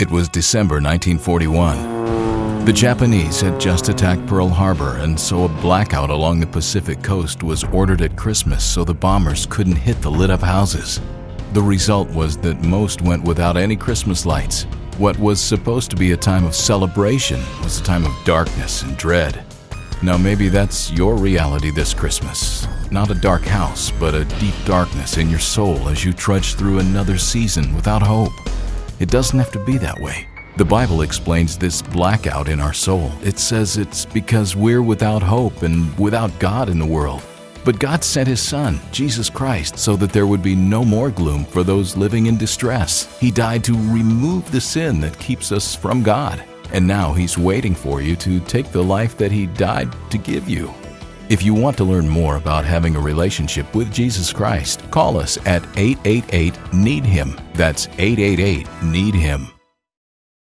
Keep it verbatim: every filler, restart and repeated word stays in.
It was December nineteen forty-one. The Japanese had just attacked Pearl Harbor, and so a blackout along the Pacific coast was ordered at Christmas so the bombers couldn't hit the lit-up houses. The result was that most went without any Christmas lights. What was supposed to be a time of celebration was a time of darkness and dread. Now maybe that's your reality this Christmas. Not a dark house, but a deep darkness in your soul as you trudge through another season without hope. It doesn't have to be that way. The Bible explains this blackout in our soul. It says it's because we're without hope and without God in the world. But God sent His Son, Jesus Christ, so that there would be no more gloom for those living in distress. He died to remove the sin that keeps us from God. And now He's waiting for you to take the life that He died to give you. If you want to learn more about having a relationship with Jesus Christ, call us at eight eight eight, need him. That's eight eight eight, need him.